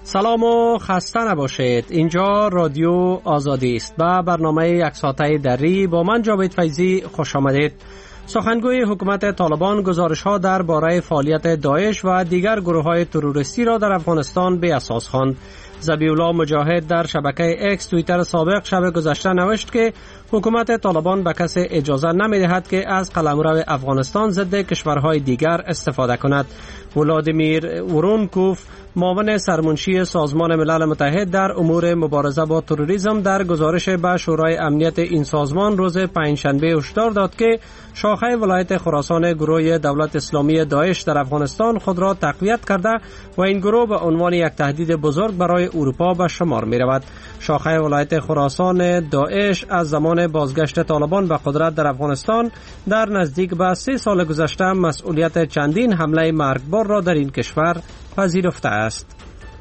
سلام و خسته نباشید. اینجا رادیو آزادی است و برنامه یک ساعته دری با من جاوید فیضی خوش آمدید. سخنگوی حکومت طالبان گزارش‌ها درباره فعالیت داعش و دیگر گروه‌های تروریستی را در افغانستان به اساس خواند. ذبیح‌الله مجاهد در شبکه اکس توییتر سابق شب گذشته نوشت که حکومت طالبان به کسی اجازه نمی‌دهد که از قلمرو افغانستان ضد کشورهای دیگر استفاده کند. ولادیمیر ورونکوف معاون سرمنشی سازمان ملل متحد در امور مبارزه با تروریسم در گزارش به شورای امنیت این سازمان روز پنجشنبه هشدار داد که شاخه ولایت خراسان گروه دولت اسلامی داعش در افغانستان خود را تقویت کرده و این گروه به عنوان یک تهدید بزرگ برای اروپا به شمار می رود. شاخه ولایت خراسان داعش از زمان بازگشت طالبان به قدرت در افغانستان در نزدیک به 3 سال گذشته مسئولیت چندین حمله مرگبار را در این کشور پذیرفته است.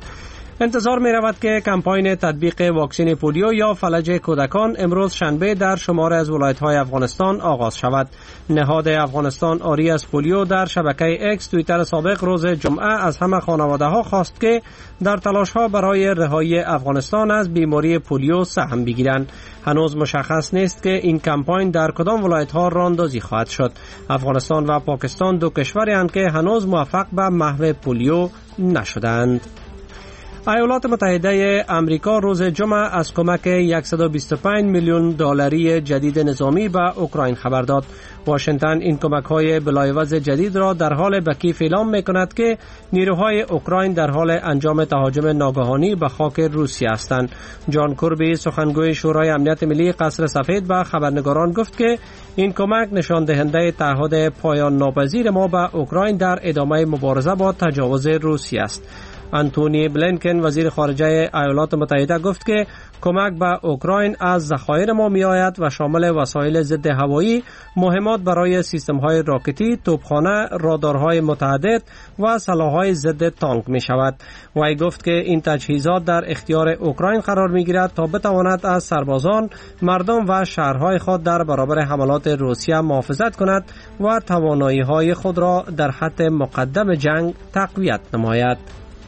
انتظار می رود که کمپاین تطبیق واکسن پولیو یا فلج کودکان امروز شنبه در شمار از ولایت‌های افغانستان آغاز شود. نهاد افغانستان آری از پولیو در شبکه اکس توییتر سابق روز جمعه از همه خانواده‌ها خواست که در تلاش‌ها برای رهایی افغانستان از بیماری پولیو سهم بگیرند. هنوز مشخص نیست که این کمپاین در کدام ولایت‌ها راه‌اندازی خواهد شد. افغانستان و پاکستان دو کشوری هستند که هنوز موفق به محو پولیو نشدند. ایالات متحده آمریکا روز جمعه از کمک 125 میلیون دلاری جدید نظامی به اوکراین خبر داد. واشنگتن این کمک‌های بلایوز جدید را در حال به کیف اعلام می‌کند که نیروهای اوکراین در حال انجام تهاجم ناگهانی به خاک روسیه هستند. جان کربی سخنگوی شورای امنیت ملی قصر سفید به خبرنگاران گفت که این کمک نشان دهنده تعهد پایان ناپذیر ما به اوکراین در ادامه مبارزه با تجاوز روسیه است. آنتونی بلینکن وزیر خارجه ایالات متحده گفت که کمک به اوکراین از ذخایر ما می آید و شامل وسایل ضد هوایی، مهمات برای سیستم‌های راکتی، توپخانه، رادارهای متعدد و سلاح‌های ضد تانک می شود. وی گفت که این تجهیزات در اختیار اوکراین قرار می گیرد تا بتواند از سربازان، مردم و شهرهای خود در برابر حملات روسیه محافظت کند و توانایی‌های خود را در خط مقدم جنگ تقویت نماید.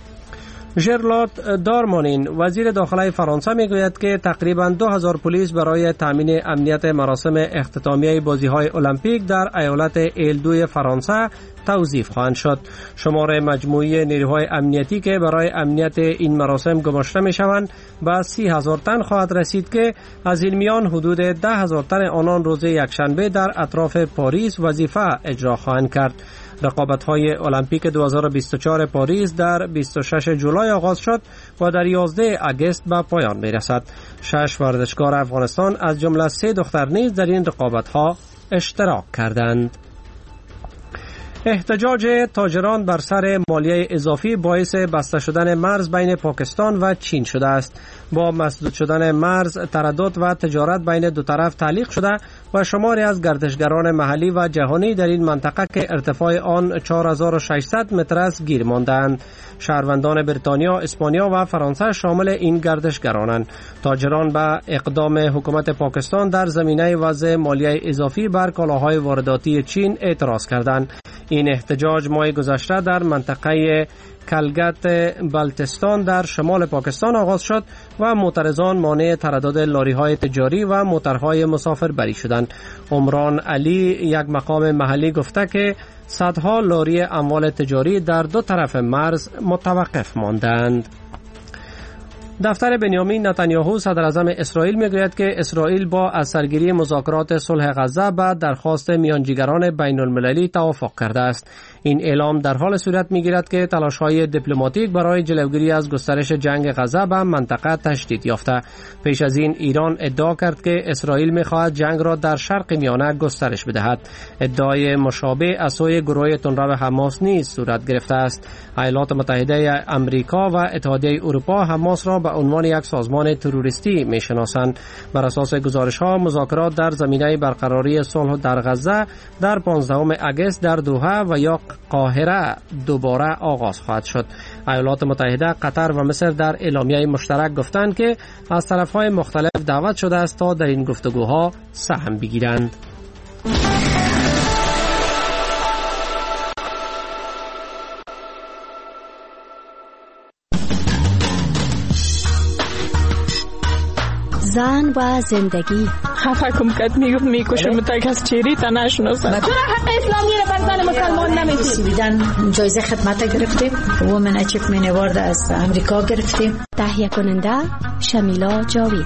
ژرلوت دارمانین وزیر داخله فرانسه میگوید که تقریباً 2000 پلیس برای تامین امنیت مراسم اختتامیه بازی‌های المپیک در ایالت ایل-2 فرانسه توظیف خواهند شد. شمار مجموعی نیروهای امنیتی که برای امنیت این مراسم گماشته می‌شوند به 30,000 تن خواهد رسید که از این میان حدود 10,000 تن آنان روز یکشنبه در اطراف پاریس وظیفه اجرا خواهند کرد. رقابت‌های المپیک 2024 پاریس در 26 جولای آغاز شد و در 11 آگوست به پایان می‌رسد. 6 ورزشکار افغانستان از جمله 3 دختر نیز در این رقابت‌ها اشتراک کردند. احتجاج تاجران بر سر مالیه اضافی باعث بسته شدن مرز بین پاکستان و چین شده است. با مسدود شدن مرز، تردد و تجارت بین دو طرف تعلیق شده و شماری از گردشگران محلی و جهانی در این منطقه که ارتفاع آن 4600 متر است گیر ماندند. شهروندان بریتانیا، اسپانیا و فرانسه شامل این گردشگرانند. تاجران به اقدام حکومت پاکستان در زمینه وضع مالیه اضافی بر کالاهای وارداتی چین اعتراض کردند. این احتجاج ماه گذشته در منطقه کلگت بلتستان در شمال پاکستان آغاز شد و معترضان مانع تردد لاری‌های تجاری و موترهای مسافربری شدند. عمران علی یک مقام محلی گفته که صدها لاری اموال تجاری در دو طرف مرز متوقف ماندند. دفتر بنیامین نتانیاهو صدر اعظم اسرائیل میگوید که اسرائیل با از سرگیری مذاکرات صلح غزه به درخواست میانجیگران بین المللی توافق کرده است. این اعلام در حال صورت میگیرد که تلاش‌های دیپلماتیک برای جلوگیری از گسترش جنگ غزه به منطقه تشدید یافته. پیش از این ایران ادعا کرد که اسرائیل می‌خواهد جنگ را در شرق میانه گسترش بدهد. ادعای مشابه از سوی گروه تندرو حماس نیز صورت گرفته است. ایالات متحده آمریکا و اتحادیه اروپا حماس را به عنوان یک سازمان تروریستی میشناسند. بر اساس گزارش‌ها مذاکرات در زمینه برقراری صلح در غزه در 15 آگوست در دوحه و یا قاهره دوباره آغاز خواهد شد. ایالات متحده، قطر و مصر در اعلامیه مشترک گفتند که از طرف‌های مختلف دعوت شده است تا در این گفتگوها سهم بگیرند. زن و زندگی. خفه کم کد میکشه متک از چیری تا نشناسن. چرا حق اسلامی رو بر زن مسلمان نمیدید؟ سویدن جایزه خدمت گرفتیم. وومن اچیومنت اوارد از امریکا گرفتیم. تهیه کننده شمیلا جاوید.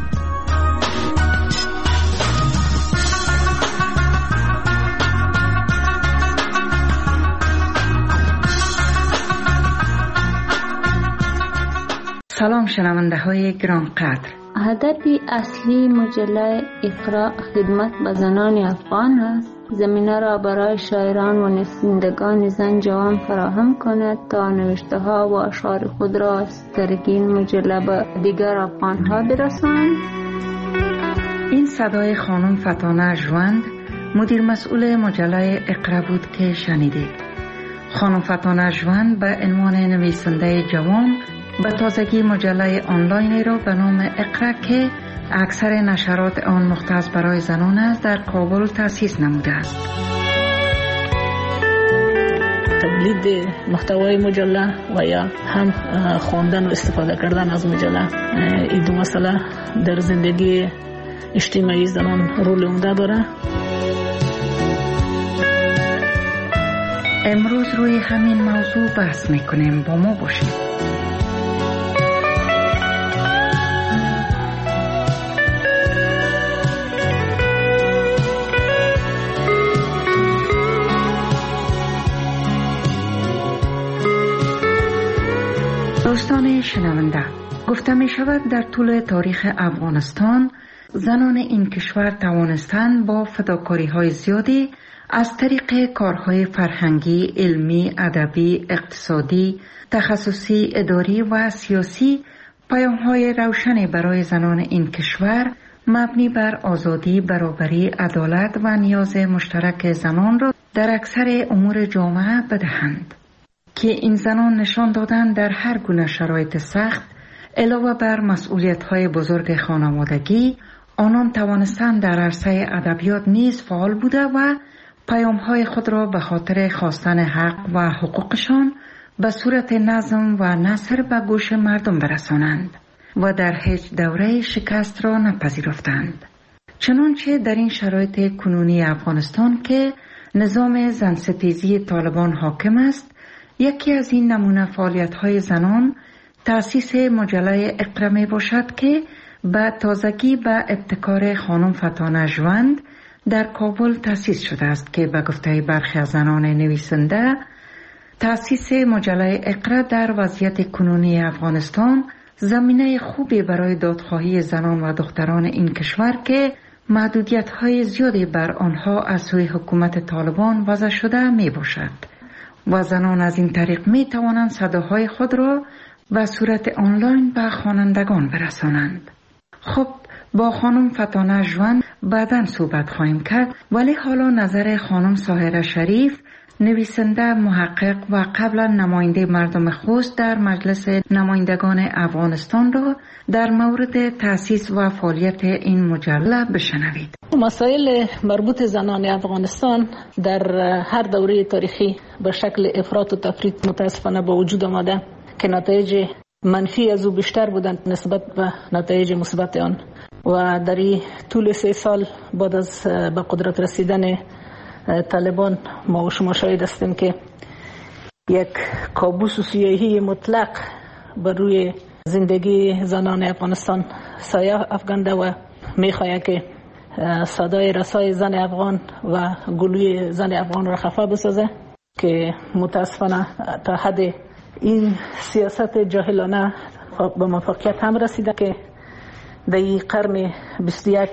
سلام شنونده های گرانقدر. هدف اصلی مجله اقرا خدمت به زنان افغان است. زمینه را برای شاعران و نویسندگان زن جوان فراهم کند تا نوشته ها و اشعار خود را از طریق این مجله به دیگر افغان ها برسانند. این صدای خانم فتانه ژوند، مدیر مسئول مجله اقرا بود که شنیدید. خانم فتانه ژوند به عنوان نویسنده جوان به تازگی مجله آنلاین را به نام اقرا که اکثر نشرات آن مختص برای زنان است در کابل تأسیس نموده است. تولید محتوای مجله و یا هم خواندن و استفاده کردن از مجله، این دو مسئله در زندگی اجتماعی زنان رول عمده داره. امروز روی همین موضوع بحث میکنیم. با ما باشید. دوستان شنونده، گفته می شود در طول تاریخ افغانستان زنان این کشور توانستند با فداکاری های زیادی از طریق کارهای فرهنگی، علمی، ادبی، اقتصادی، تخصصی، اداری و سیاسی پیام های روشنی برای زنان این کشور مبنی بر آزادی، برابری، عدالت و نیاز مشترک زنان را در اکثر امور جامعه بدهند. که این زنان نشان دادن در هر گونه شرایط سخت علاوه بر مسئولیت‌های بزرگ خانوادگی، آنان توانستند در عرصه ادبیات نیز فعال بوده و پیام‌های خود را به خاطر خواستن حق و حقوقشان به صورت نظم و نثر به گوش مردم برسانند و در هیچ دوره شکست را نپذیرفتند. چنانچه در این شرایط کنونی افغانستان که نظام زنستیزی طالبان حاکم است، یکی از این نمونه فعالیت‌های زنان تأسیس مجله اقرا می باشد که به تازگی به ابتکار خانم فتانه ژوند در کابل تأسیس شده است که به گفته برخی از زنان نویسنده تأسیس مجله اقرا در وضعیت کنونی افغانستان زمینه خوبی برای دادخواهی زنان و دختران این کشور که محدودیت‌های زیادی بر آنها از سوی حکومت طالبان وضع شده می باشد و زنان از این طریق می توانند صداهای خود را به صورت آنلاین به خوانندگان برسانند. خب با خانم فتانه ژوند بعداً صحبت خواهیم کرد، ولی حالا نظر خانم ساحره شریف، نویسنده، محقق و قبلا نماینده مردم خوست در مجلس نمایندگان افغانستان را در مورد تأسیس و فعالیت این مجله بشنوید. مسائل مربوط زنان افغانستان در هر دوره تاریخی به شکل افراط و تفریط متاسفانه به وجود آمده که نتایج منفی از او بیشتر بودند نسبت به نتایج مثبت آن و در این طول 3 سال بعد از به قدرت رسیدن طالبان ما و شما شاهد هستیم که یک کابوس سیاهی مطلق بر روی زندگی زنان افغانستان سایه افکنده و میخواهد که صدای رسای زن افغان و گلوی زن افغان را خفه بسازه که متاسفانه تا حد این سیاست جاهلانه به موفقیت هم رسیده که در این قرن 21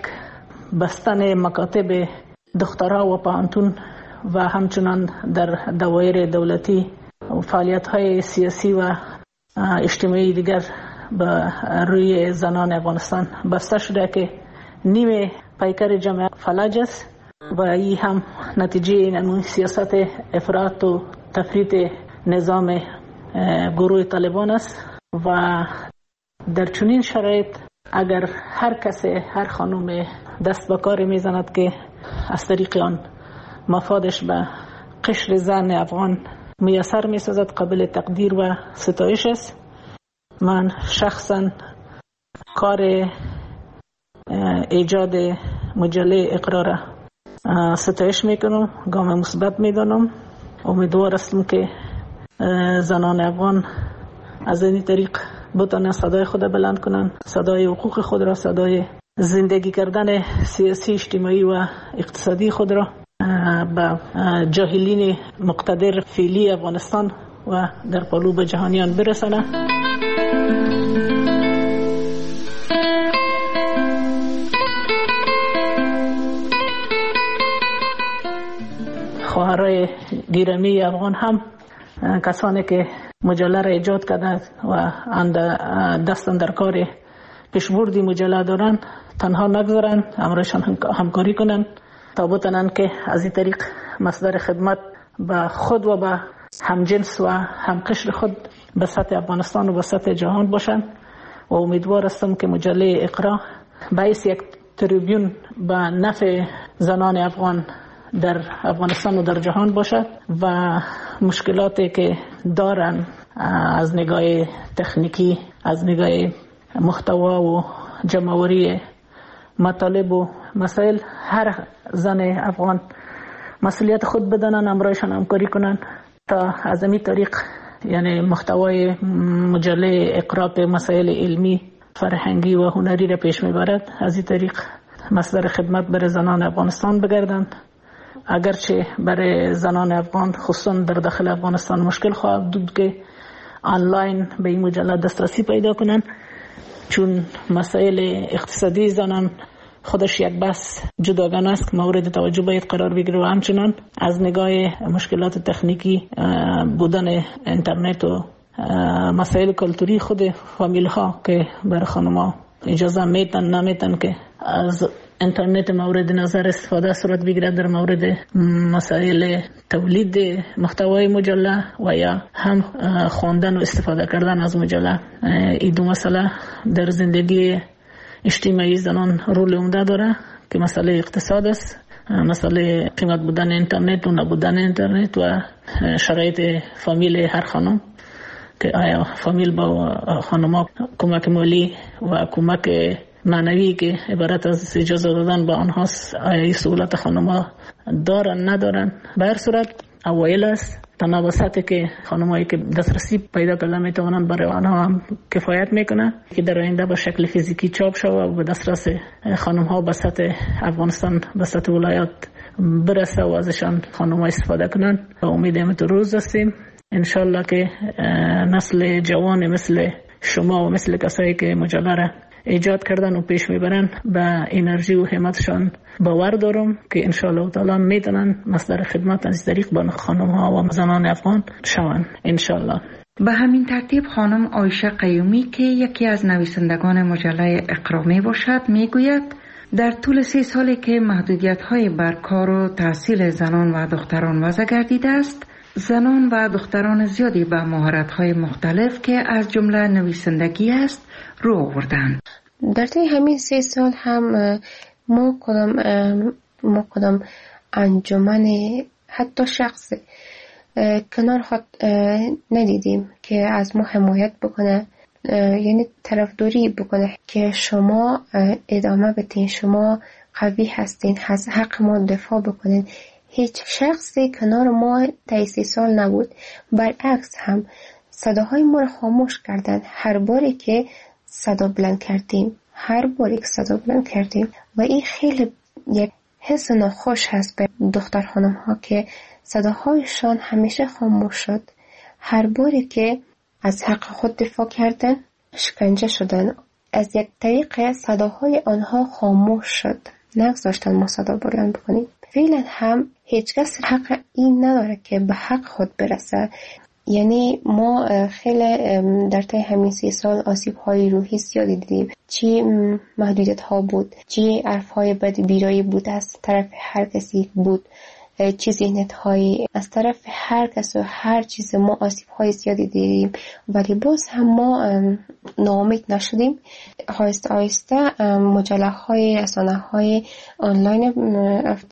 بستن مکاتب دخترها و پانتون و همچنان در دوایر دولتی و فعالیت‌های سیاسی و اجتماعی دیگر به روی زنان افغانستان بسته شده که نیمه پیکر جامعه فلج است و این هم نتیجه این سیاست افراط و تفریط نظام گروه طالبان است و در چنین شرایط اگر هر کس، هر خانم دست به کاری میزند که از طریق آن مفادش به قشر زن افغان میسر میسازد، قابل تقدیر و ستایش است. من شخصا کار ایجاد مجله اقرا را ستایش میکنم، گام مثبت میدانم. امیدوار هستم که زنان افغان از این طریق بتوانند صدای خود بلند کنند، صدای حقوق خود را، صدای زندگی کردن سیاسی، اجتماعی و اقتصادی خود را به جاهلین مقتدر فعلی افغانستان و در قلوب جهانیان برسانه. خواهرای گرامی افغان هم کسانی که مجله را ایجاد کردند و دستن در کار پیشبردی مجله دارند تنها نگذارند، همراهشان همکاری کنند تا بتوانند که از این طریق مصدر خدمت به خود و به همجنس و همقشر خود به سطح افغانستان و به سطح جهان باشند. و امیدوار هستم که مجله اقرا باعث یک تریبیون به نفع زنان افغان در افغانستان و در جهان باشد و مشکلاتی که دارن از نگاه تکنیکی، از نگاه محتوا و جمع‌آوری مطالب و مسائل، هر زن افغان مسئولیت خود بدانن، همراهشان همکاری کنن تا از این طریق یعنی محتوای مجله اقرا به مسائل علمی، فرهنگی و هنری را پیش میبرد. از این طریق مصدر خدمت برای زنان افغانستان بگردند. اگرچه برای زنان افغان خصوصا در داخل افغانستان مشکل خواهد بود که آنلاین به این مجله دسترسی پیدا کنند، چون مسائل اقتصادی زنان خودش یک بحث جداگانه است که مورد توجه باید قرار بگیره و همچنان از نگاه مشکلات تکنیکی بودن اینترنت و مسائل کلتوری خود فامیل ها که برای خانم‌ها اجازه میتن نمیتن که از اینترنت مورد نظر استفاده صورت بگیرد در مورد مسائل تولید محتوای مجله و یا هم خواندن و استفاده کردن از مجله. این دو مسئله در زندگی اجتماعی زنان رول عمده داره که مسئله اقتصاد است، مسئله قیمت بودن اینترنت و نبودن اینترنت و شرایط فامیل هر خانم که آیا فامیل با خانم‌ها کمک مالی و کمک معنوی که عبارت از اجازه دادن به آنهاست، آیا این سهولت خانم‌ها دارن ندارن. به هر صورت اوایل است، تنها وسطی که خانم‌هایی که دسترسی پیدا کردن میتوانند برای آنها هم کفایت میکنه که در آینده به شکل فیزیکی چاپ شود و به دسترس خانم‌ها به سطح افغانستان، به سطح ولایات برسه و ازشان خانم‌ها استفاده کنند. امیدیم تو روز هستیم انشالله که نسل جوان مثل شما و مثل کسایی که مجله را ایجاد کردن و پیش میبرن به انرژی و همتشان باور دارم که انشالله تعالی میتونن مصدر خدمت از طریق به خانم‌ها و زنان افغان شوند انشالله. به همین ترتیب خانم عایشه قیومی که یکی از نویسندگان مجله اقرا می باشد میگوید در طول 3 سالی که محدودیت‌های بر کار و تحصیل زنان و دختران وضع گردیده است، زنان و دختران زیادی به مهارت‌های مختلف که از جمله نویسندگی است رو آوردند. در طی همین 3 سال هم ما کدام انجمن حتی شخص کنار خود ندیدیم که از ما حمایت بکنه، یعنی طرفداری بکنه که شما ادامه بدین، شما قوی هستین، از حق ما دفاع بکنین. هیچ شخصی کنار ما طی 3 سال نبود. برعکس هم صداهای ما رو خاموش کردن. هر باری که صدا بلند کردیم و این خیلی یک حس ناخوش هست به دختر خانم ها که صداهایشان همیشه خاموش شد. هر باری که از حق خود دفاع کردن شکنجه شدن. از یک طریق صداهای آنها خاموش شد، نگذاشتن ما صدا بلند بکنیم. فعلا هم هیچ کس حق این نداره که به حق خود برسه. یعنی ما خیلی در طی همین 3 سال آسیب‌های روحی زیادی دیدیم. چی محدودیت‌ها بود، چی حرف‌های بد بیرایی بود از طرف هر کسی بود، چی ذهنیت‌هایی از طرف هر کس و هر چیز. ما آسیب‌های زیادی دیدیم ولی باز هم ما ناامید نشدیم. آهسته آهسته مجله‌های، رسانه‌های آنلاین